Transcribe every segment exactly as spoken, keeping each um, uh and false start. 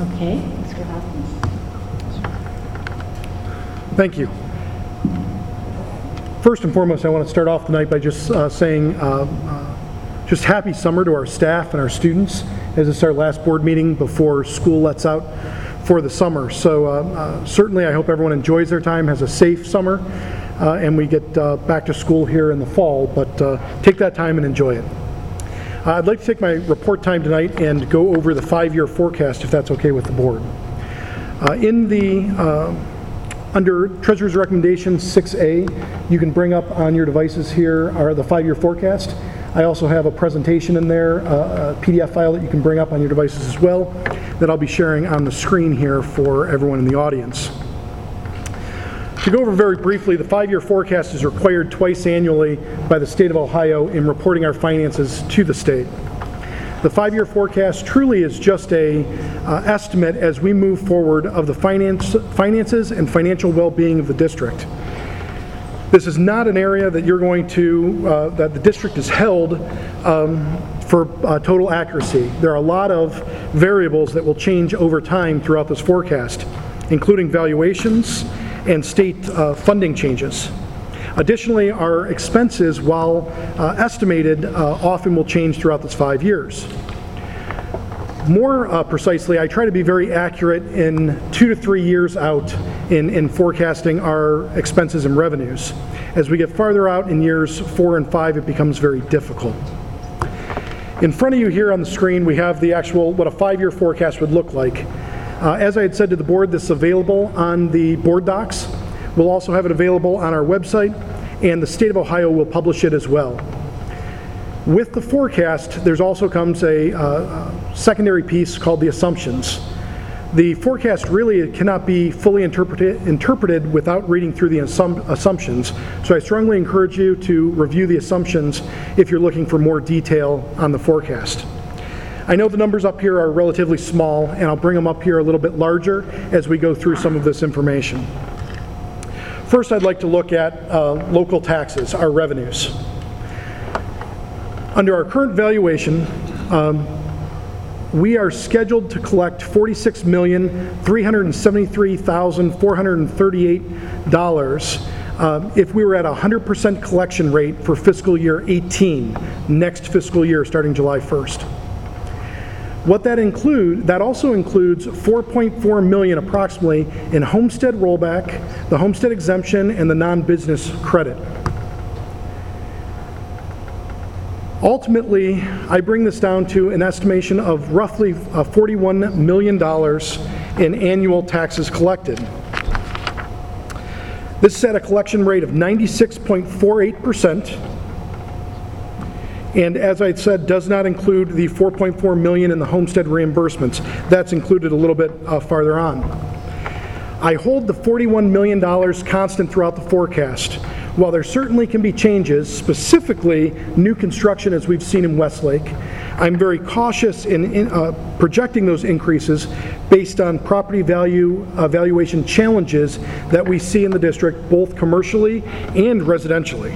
Okay, Mister Hopkins. Thank you. First and foremost, I want to start off tonight by just uh, saying uh, uh, just happy summer to our staff and our students, as it's our last board meeting before school lets out for the summer. So uh, uh, certainly I hope everyone enjoys their time, has a safe summer, uh, and we get uh, back to school here in the fall, but uh, take that time and enjoy it. Uh, I'd like to take my report time tonight and go over the five-year forecast, if that's okay with the board. Uh, in the uh, Under Treasurer's Recommendation six A, you can bring up on your devices here are the five-year forecast. I also have a presentation in there, uh, a P D F file that you can bring up on your devices as well, that I'll be sharing on the screen here for everyone in the audience. To go over very briefly, the five-year forecast is required twice annually by the state of Ohio in reporting our finances to the state. The five-year forecast truly is just a uh, estimate as we move forward of the finance, finances and financial well-being of the district. This is not an area that you're going to, uh, that the district is held um, for uh, total accuracy. There are a lot of variables that will change over time throughout this forecast, including valuations and state uh, funding changes. Additionally, our expenses, while uh, estimated, uh, often will change throughout this five years. More uh, precisely, I try to be very accurate in two to three years out in, in forecasting our expenses and revenues. As we get farther out in years four and five, it becomes very difficult. In front of you here on the screen, we have the actual, what a five-year forecast would look like. Uh, as I had said to the board, this is available on the board docs. We'll also have it available on our website, and the state of Ohio will publish it as well. With the forecast, there's also comes a uh, secondary piece called the assumptions. The forecast really cannot be fully interpreted, interpreted without reading through the assum assumptions, so I strongly encourage you to review the assumptions if you're looking for more detail on the forecast. I know the numbers up here are relatively small, and I'll bring them up here a little bit larger as we go through some of this information. First, I'd like to look at uh, local taxes, our revenues. Under our current valuation, um, we are scheduled to collect forty-six million, three hundred seventy-three thousand, four hundred thirty-eight dollars uh, if we were at a one hundred percent collection rate for fiscal year eighteen, next fiscal year starting July first. What that include, that also includes four point four million dollars approximately in homestead rollback, the homestead exemption, and the non-business credit. Ultimately, I bring this down to an estimation of roughly uh, forty-one million dollars in annual taxes collected. This is at a collection rate of ninety-six point four eight percent. And as I said, does not include the four point four million dollars in the homestead reimbursements. That's included a little bit uh, farther on. I hold the forty-one million dollars constant throughout the forecast. While there certainly can be changes, specifically new construction as we've seen in Westlake, I'm very cautious in, in uh, projecting those increases based on property value uh, valuation challenges that we see in the district, both commercially and residentially.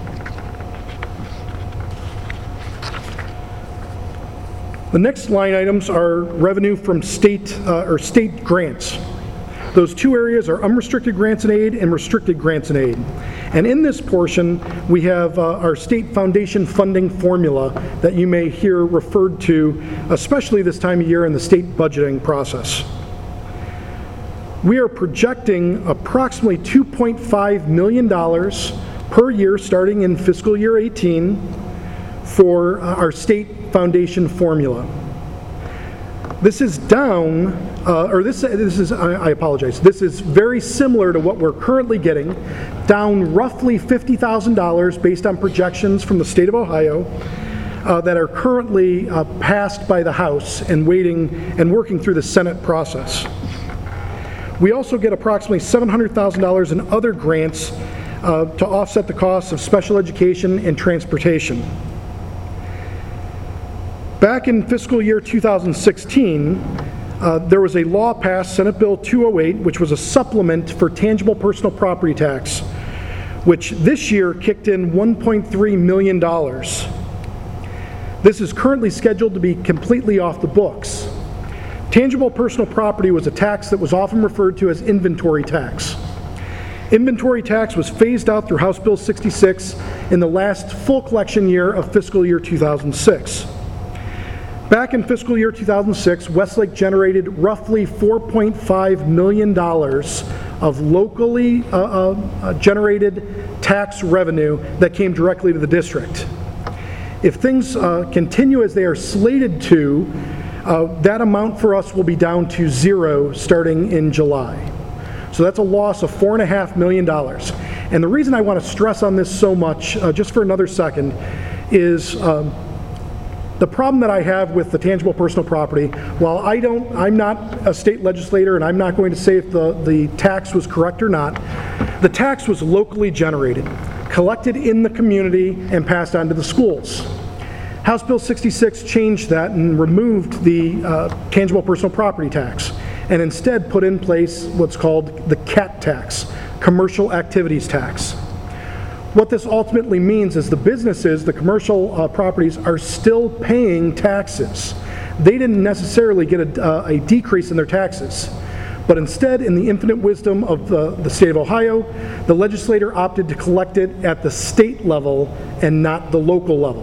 The next line items are revenue from state uh, or state grants. Those two areas are unrestricted grants and aid and restricted grants and aid. And in this portion, we have uh, our state foundation funding formula that you may hear referred to, especially this time of year in the state budgeting process. We are projecting approximately two point five million dollars per year starting in fiscal year eighteen for uh, our state foundation formula. This is down, uh, or this, this is, I, I apologize, this is very similar to what we're currently getting, down roughly fifty thousand dollars based on projections from the state of Ohio uh, that are currently uh, passed by the House and waiting and working through the Senate process. We also get approximately seven hundred thousand dollars in other grants uh, to offset the costs of special education and transportation. Back in fiscal year two thousand sixteen, uh, there was a law passed, Senate Bill two oh eight, which was a supplement for tangible personal property tax, which this year kicked in one point three million dollars. This is currently scheduled to be completely off the books. Tangible personal property was a tax that was often referred to as inventory tax. Inventory tax was phased out through House Bill sixty-six in the last full collection year of fiscal year two thousand six. Back in fiscal year two thousand six, Westlake generated roughly four point five million dollars of locally uh, uh, generated tax revenue that came directly to the district. If things uh, continue as they are slated to, uh, that amount for us will be down to zero starting in July. So that's a loss of four and a half million dollars. And the reason I want to stress on this so much, uh, just for another second, is um, the problem that I have with the tangible personal property. While I don't, I'm not a state legislator, and I'm not going to say if the, the tax was correct or not, the tax was locally generated, collected in the community, and passed on to the schools. House Bill sixty-six changed that and removed the uh, tangible personal property tax, and instead put in place what's called the C A T tax, commercial activities tax. What this ultimately means is the businesses, the commercial uh, properties, are still paying taxes. They didn't necessarily get a, uh, a decrease in their taxes, but instead, in the infinite wisdom of the, the state of Ohio, the legislator opted to collect it at the state level and not the local level.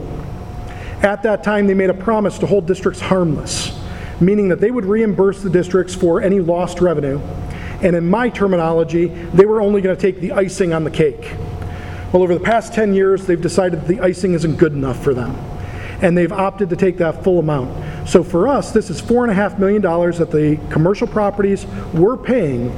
At that time, they made a promise to hold districts harmless, meaning that they would reimburse the districts for any lost revenue, and in my terminology, they were only going to take the icing on the cake. Well, over the past ten years, they've decided that the icing isn't good enough for them, and they've opted to take that full amount. So for us, this is four and a half million dollars that the commercial properties were paying.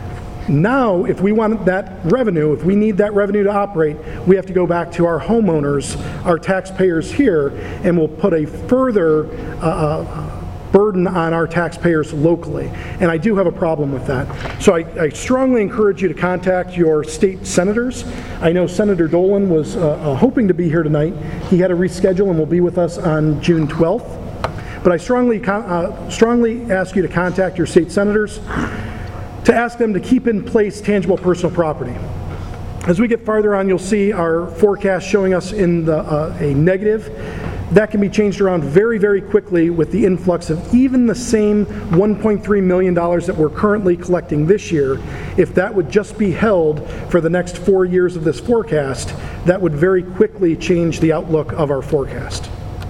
Now, if we want that revenue, if we need that revenue to operate, we have to go back to our homeowners, our taxpayers here, and we'll put a further uh, burden on our taxpayers locally. And I do have a problem with that. So I, I strongly encourage you to contact your state senators. I know Senator Dolan was uh, uh, hoping to be here tonight. He had to reschedule and will be with us on June twelfth. But I strongly, uh, strongly ask you to contact your state senators to ask them to keep in place tangible personal property. As we get farther on, you'll see our forecast showing us in the, uh, a negative. That can be changed around very, very quickly with the influx of even the same one point three million dollars that we're currently collecting this year. If that would just be held for the next four years of this forecast, that would very quickly change the outlook of our forecast.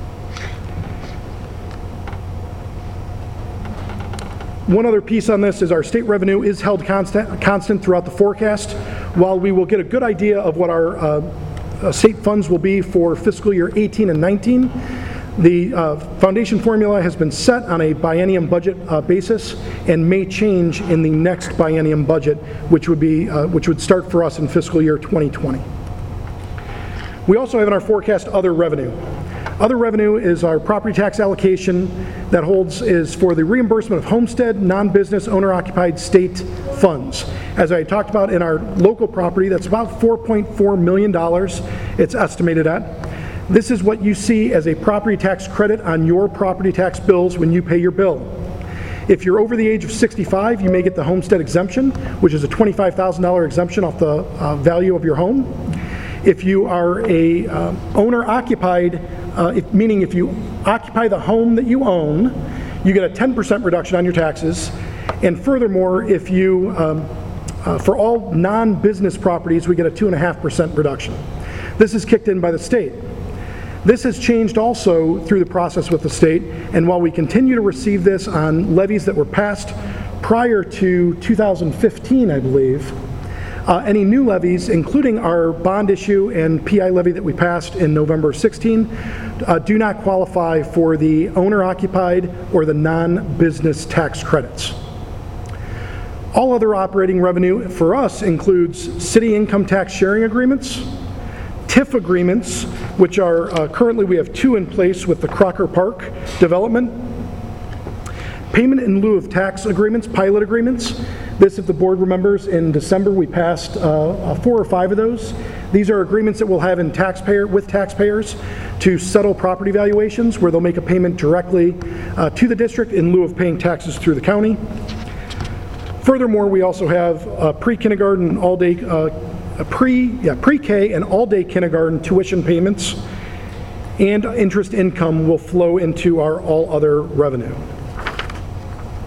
One other piece on this is our state revenue is held constant, constant throughout the forecast. While we will get a good idea of what our uh, uh, state funds will be for fiscal year eighteen and nineteen, the uh, foundation formula has been set on a biennium budget uh, basis and may change in the next biennium budget, which would be uh, which would start for us in fiscal year twenty twenty. We also have in our forecast other revenue. Other revenue is our property tax allocation that holds is for the reimbursement of homestead, non-business, owner-occupied state funds. As I talked about in our local property, that's about four point four million dollars it's estimated at. This is what you see as a property tax credit on your property tax bills when you pay your bill. If you're over the age of sixty-five, you may get the homestead exemption, which is a twenty-five thousand dollars exemption off the uh, value of your home. If you are a uh, owner-occupied, uh, if, meaning if you occupy the home that you own, you get a ten percent reduction on your taxes. And furthermore, if you, um, uh, for all non-business properties, we get a two point five percent reduction. This is kicked in by the state. This has changed also through the process with the state, and while we continue to receive this on levies that were passed prior to two thousand fifteen, I believe, Uh, any new levies, including our bond issue and P I levy that we passed in November sixteen, uh, do not qualify for the owner-occupied or the non-business tax credits. All other operating revenue for us includes city income tax sharing agreements, T I F agreements, which are uh, currently we have two in place with the Crocker Park development, payment in lieu of tax agreements, pilot agreements. This, if the board remembers, in December we passed uh, four or five of those. These are agreements that we'll have in taxpayer with taxpayers to settle property valuations, where they'll make a payment directly uh, to the district in lieu of paying taxes through the county. Furthermore, we also have uh, pre-kindergarten, all-day, uh, pre, yeah, pre-K and all-day kindergarten tuition payments, and interest income will flow into our all other revenue.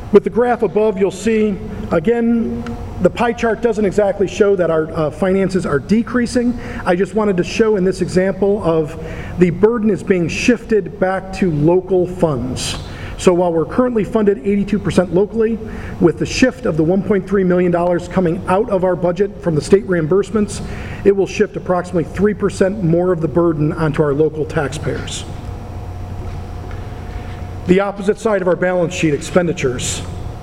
With the graph above, you'll see, again, the pie chart doesn't exactly show that our uh, finances are decreasing. I just wanted to show in this example of the burden is being shifted back to local funds. So while we're currently funded eighty-two percent locally, with the shift of the one point three million dollars coming out of our budget from the state reimbursements, it will shift approximately three percent more of the burden onto our local taxpayers. The opposite side of our balance sheet, expenditures.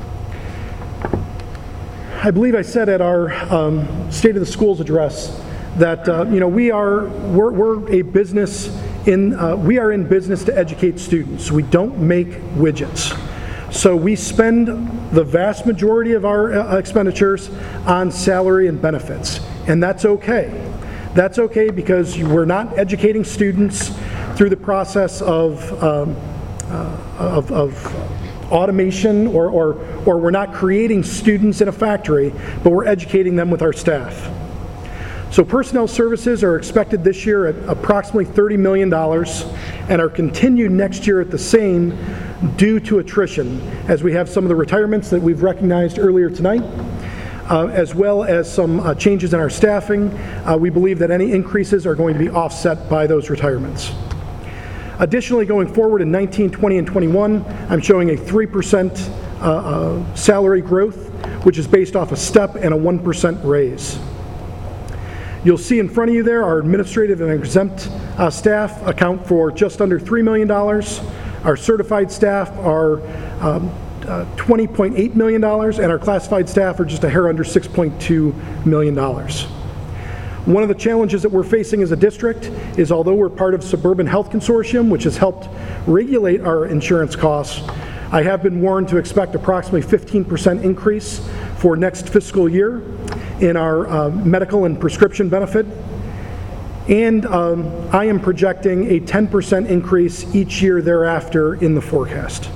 I believe I said at our um, State of the Schools address that uh, you know we are we're, we're a business in uh, we are in business to educate students. We don't make widgets, so we spend the vast majority of our uh, expenditures on salary and benefits, and that's okay. That's okay because we're not educating students through the process of um, uh, of, of automation, or, or, or we're not creating students in a factory, but we're educating them with our staff. So personnel services are expected this year at approximately thirty million dollars and are continued next year at the same due to attrition, as we have some of the retirements that we've recognized earlier tonight, uh, as well as some uh, changes in our staffing. Uh, we believe that any increases are going to be offset by those retirements. Additionally, going forward in nineteen, twenty, and twenty-one, I'm showing a three percent uh, uh, salary growth, which is based off a step and a one percent raise. You'll see in front of you there our administrative and exempt uh, staff account for just under three million dollars. Our certified staff are um, uh, twenty point eight million dollars, and our classified staff are just a hair under six point two million dollars. One of the challenges that we're facing as a district is, although we're part of Suburban Health Consortium, which has helped regulate our insurance costs, I have been warned to expect approximately fifteen percent increase for next fiscal year in our uh, medical and prescription benefit. And um, I am projecting a ten percent increase each year thereafter in the forecast.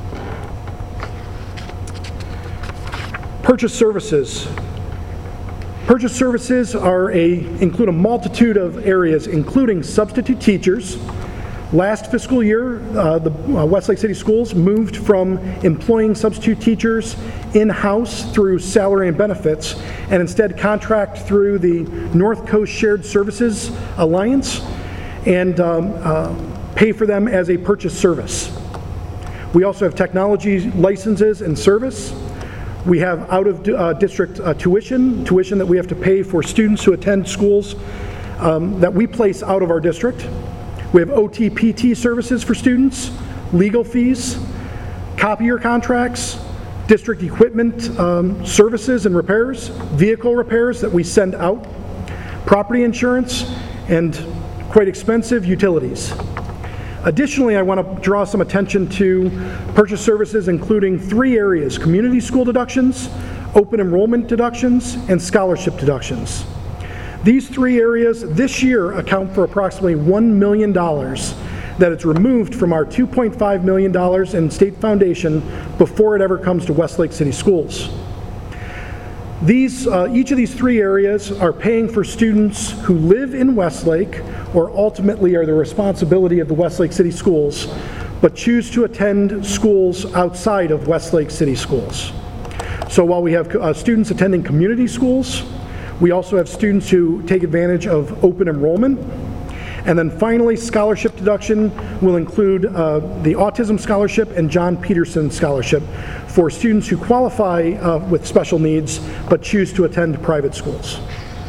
Purchase services. Purchase services are a, include a multitude of areas, including substitute teachers. Last fiscal year, uh, the uh, Westlake City Schools moved from employing substitute teachers in-house through salary and benefits, and instead contract through the North Coast Shared Services Alliance and um, uh, pay for them as a purchase service. We also have technology licenses and service. We have out-of-district uh, uh, tuition, tuition that we have to pay for students who attend schools um, that we place out of our district. We have O T P T services for students, legal fees, copier contracts, district equipment um, services and repairs, vehicle repairs that we send out, property insurance, and quite expensive utilities. Additionally, I want to draw some attention to purchase services including three areas: community school deductions, open enrollment deductions, and scholarship deductions. These three areas this year account for approximately one million dollars that is removed from our two point five million dollars in state foundation before it ever comes to Westlake City Schools. These, uh, each of these three areas are paying for students who live in Westlake or ultimately are the responsibility of the Westlake City Schools, but choose to attend schools outside of Westlake City Schools. So while we have uh, students attending community schools, we also have students who take advantage of open enrollment. And then finally, scholarship deduction will include uh, the Autism Scholarship and John Peterson Scholarship for students who qualify uh, with special needs but choose to attend private schools.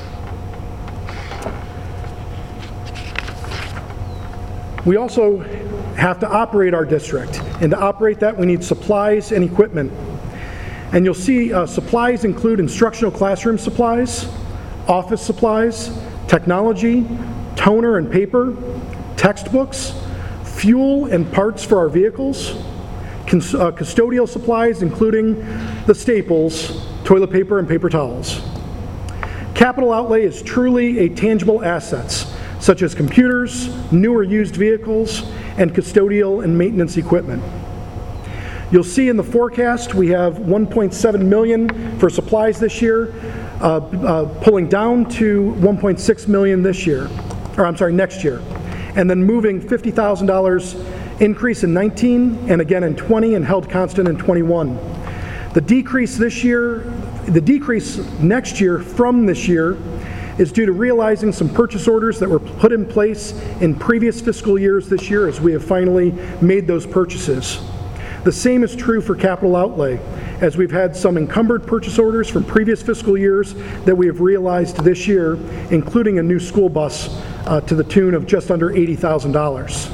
We also have to operate our district, and to operate that we need supplies and equipment. And you'll see uh, supplies include instructional classroom supplies, office supplies, technology, toner and paper, textbooks, fuel and parts for our vehicles, cons- uh, custodial supplies including the staples, toilet paper and paper towels. Capital outlay is truly a tangible assets, such as computers, new or used vehicles, and custodial and maintenance equipment. You'll see in the forecast we have one point seven million dollars for supplies this year, uh, uh, pulling down to one point six million dollars this year. Or I'm sorry, next year, and then moving fifty thousand dollars increase in nineteen and again in twenty and held constant in twenty-one. The decrease this year, the decrease next year from this year is due to realizing some purchase orders that were put in place in previous fiscal years this year as we have finally made those purchases. The same is true for capital outlay, as we've had some encumbered purchase orders from previous fiscal years that we have realized this year, including a new school bus uh, to the tune of just under eighty thousand dollars.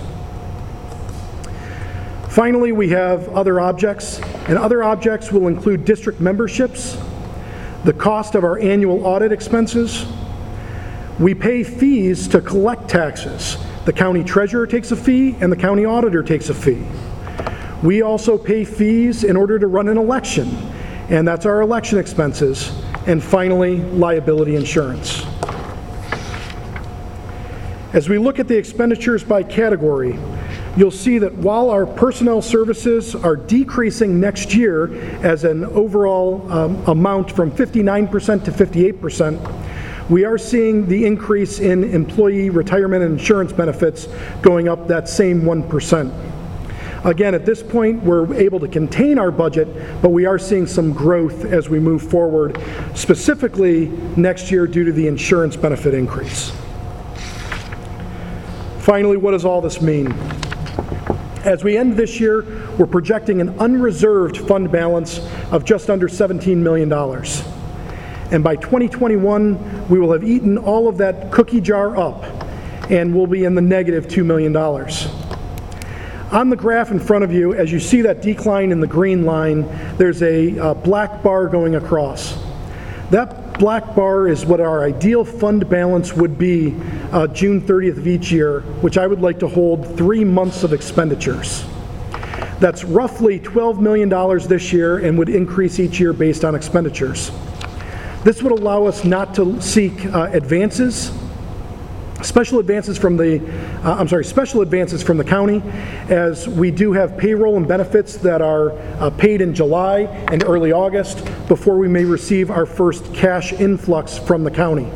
Finally, we have other objects, and other objects will include district memberships, the cost of our annual audit expenses. We pay fees to collect taxes. The county treasurer takes a fee and the county auditor takes a fee. We also pay fees in order to run an election, and that's our election expenses. And finally, liability insurance. As we look at the expenditures by category, you'll see that while our personnel services are decreasing next year as an overall um, amount from fifty-nine percent to fifty-eight percent, we are seeing the increase in employee retirement and insurance benefits going up that same one percent. Again, at this point, we're able to contain our budget, but we are seeing some growth as we move forward, specifically next year due to the insurance benefit increase. Finally, what does all this mean? As we end this year, we're projecting an unreserved fund balance of just under seventeen million dollars. And by twenty twenty-one, we will have eaten all of that cookie jar up, and we'll be in the negative two million dollars. On the graph in front of you, as you see that decline in the green line, there's a uh, black bar going across. That black bar is what our ideal fund balance would be uh, June thirtieth of each year, which I would like to hold three months of expenditures. That's roughly twelve million dollars this year and would increase each year based on expenditures. This would allow us not to seek uh, advances, special advances from the, uh, I'm sorry, special advances from the county, as we do have payroll and benefits that are uh, paid in July and early August before we may receive our first cash influx from the county.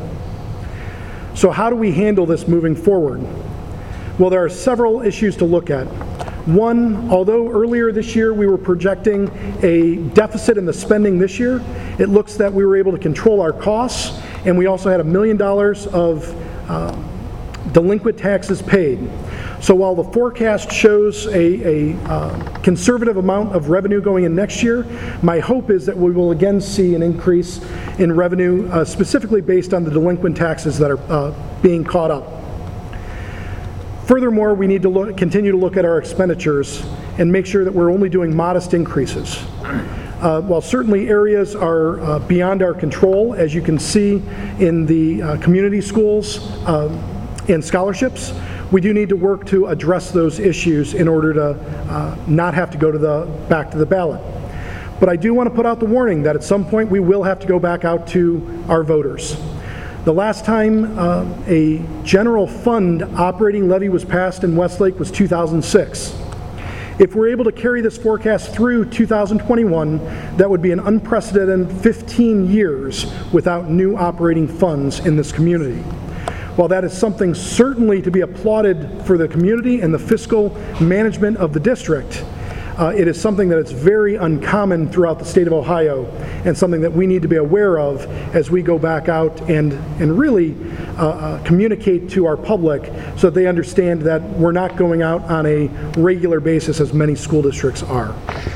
So how do we handle this moving forward? Well, there are several issues to look at. One, although earlier this year we were projecting a deficit in the spending this year, it looks that we were able to control our costs, and we also had a million dollars of uh, delinquent taxes paid. So while the forecast shows a, a uh, conservative amount of revenue going in next year, my hope is that we will again see an increase in revenue, uh, specifically based on the delinquent taxes that are uh, being caught up. Furthermore, we need to look, continue to look at our expenditures and make sure that we're only doing modest increases. Uh, while certainly areas are uh, beyond our control, as you can see in the uh, community schools uh, and scholarships, we do need to work to address those issues in order to uh, not have to go to the back to the ballot. But I do want to put out the warning that at some point we will have to go back out to our voters. The last time uh, a general fund operating levy was passed in Westlake was two thousand six. If we're able to carry this forecast through two thousand twenty-one, that would be an unprecedented fifteen years without new operating funds in this community. While that is something certainly to be applauded for the community and the fiscal management of the district, uh, it is something that is very uncommon throughout the state of Ohio, and something that we need to be aware of as we go back out and, and really uh, uh, communicate to our public so that they understand that we're not going out on a regular basis as many school districts are.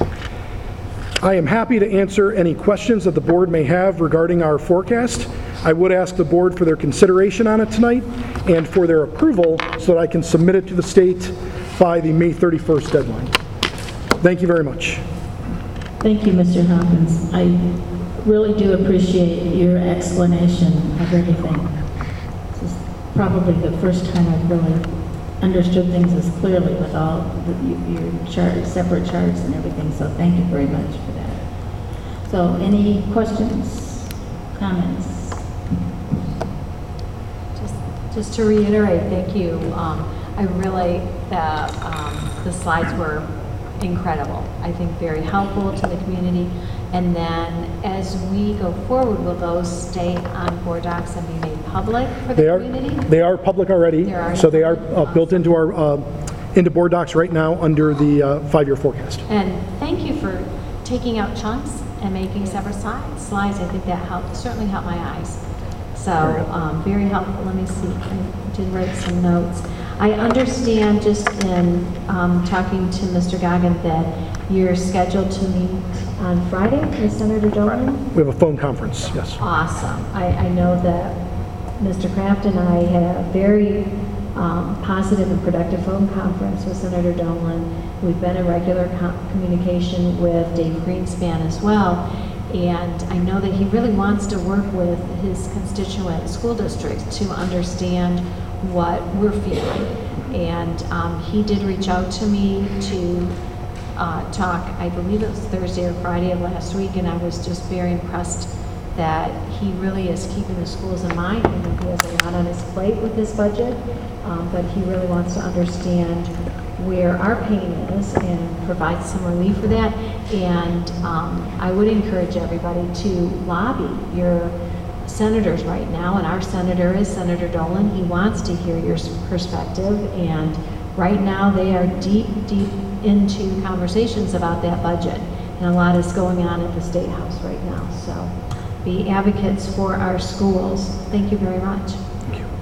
I am happy to answer any questions that the board may have regarding our forecast. I would ask the board for their consideration on it tonight and for their approval so that I can submit it to the state by the May thirty-first deadline. Thank you very much. Thank you, Mister Hawkins. I really do appreciate your explanation of everything. This is probably the first time I've really understood things as clearly with all the, your chart, separate charts and everything, so thank you very much for that. So any questions, comments? Just, just to reiterate, thank you. Um, I really, uh, um, the slides were incredible. I think very helpful to the community. And then as we go forward, will those stay on board docs and be made public for the they are, community? They are public already. already so they are public. uh, built into our uh, into board docs right now under the uh, five-year forecast. And thank you for taking out chunks and making separate slides. Slides, I think that helped, certainly helped my eyes. So, um, very helpful. Let me see, I did write some notes. I understand just in um, talking to Mister Goggin that you're scheduled to meet on Friday with Senator Dolan? We have a phone conference, yes. Awesome. I, I know that Mister Kraft and I had a very um, positive and productive phone conference with Senator Dolan. We've been in regular co- communication with Dave Greenspan as well. And I know that he really wants to work with his constituent school districts to understand what we're feeling. And um, he did reach out to me to uh, talk, I believe it was Thursday or Friday of last week, and I was just very impressed that he really is keeping the schools in mind. I think he has a lot on his plate with this budget, um, but he really wants to understand where our pain is and provide some relief for that. And um, I would encourage everybody to lobby your senators right now, and our senator is Senator Dolan. He wants to hear your perspective, and right now they are deep, deep into conversations about that budget, and a lot is going on at the State House right now. So be advocates for our schools. Thank you very much. Thank you.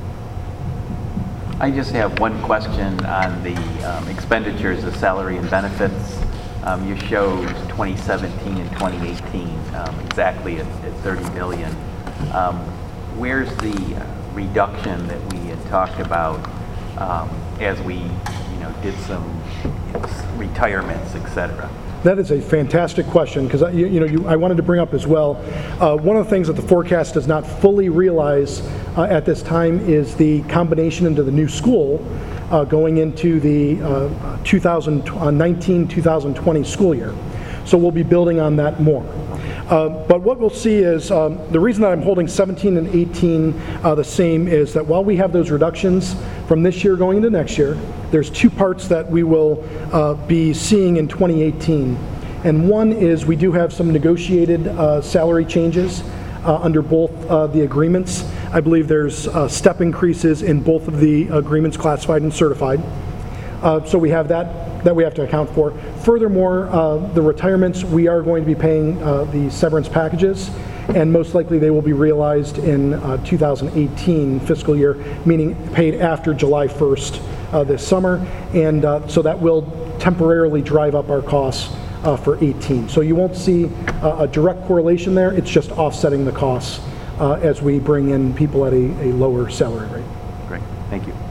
I just have one question on the um, expenditures of salary and benefits. Um, you showed twenty seventeen and twenty eighteen um, exactly at, at thirty million. Um, where's the reduction that we had talked about um, as we, you know, did some you know, retirements, et cetera? That is a fantastic question, because you, you know you, I wanted to bring up as well. Uh, one of the things that the forecast does not fully realize uh, at this time is the combination into the new school uh, going into the uh, two thousand nineteen two thousand twenty school year. So we'll be building on that more. Uh, but what we'll see is um, the reason that I'm holding seventeen and eighteen uh, the same is that while we have those reductions from this year going into next year, there's two parts that we will uh, be seeing in twenty eighteen. And one is we do have some negotiated uh, salary changes uh, under both uh, the agreements. I believe there's uh, step increases in both of the agreements, classified and certified. Uh, so we have that that we have to account for. Furthermore, uh, the retirements, we are going to be paying uh, the severance packages, and most likely they will be realized in uh, two thousand eighteen fiscal year, meaning paid after July first uh, this summer, and uh, so that will temporarily drive up our costs uh, for eighteen. So you won't see uh, a direct correlation there, it's just offsetting the costs uh, as we bring in people at a, a lower salary rate. Great, thank you.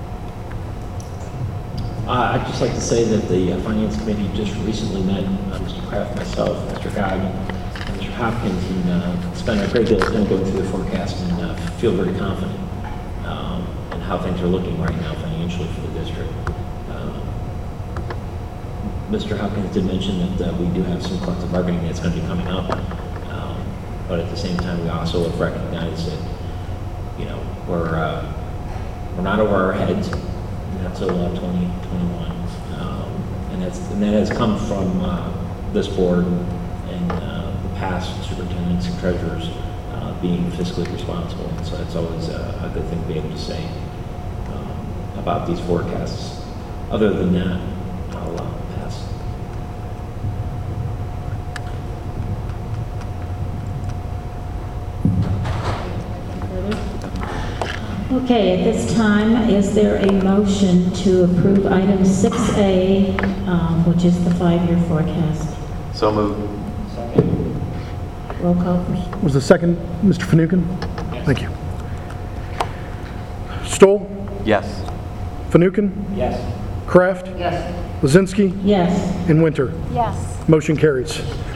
Uh, I'd just like to say that the uh, Finance Committee just recently met, uh, Mister Kraft, myself, Mister Goggin, and Mister Hopkins, and uh, spent a great deal of time going through the forecast, and uh, feel very confident um, in how things are looking right now financially for the district. Uh, Mister Hopkins did mention that uh, we do have some collective bargaining that's going to be coming up, um, but at the same time, we also have recognized that, you know, we're uh, we're not over our heads until uh, twenty twenty-one, um, and that's and that has come from uh, this board and uh, the past superintendents and treasurers uh, being fiscally responsible, and so that's always a, a good thing to be able to say um, about these forecasts. Other than that, I'll uh, pass. Okay, at this time, is there a motion to approve item six A, um, which is the five-year forecast? So moved. Roll call, please. Was the second Mister Fanouken? Yes. Thank you. Stoll? Yes. Fanouken? Yes. Kraft? Yes. Lazinski? Yes. And Winter? Yes. Motion carries.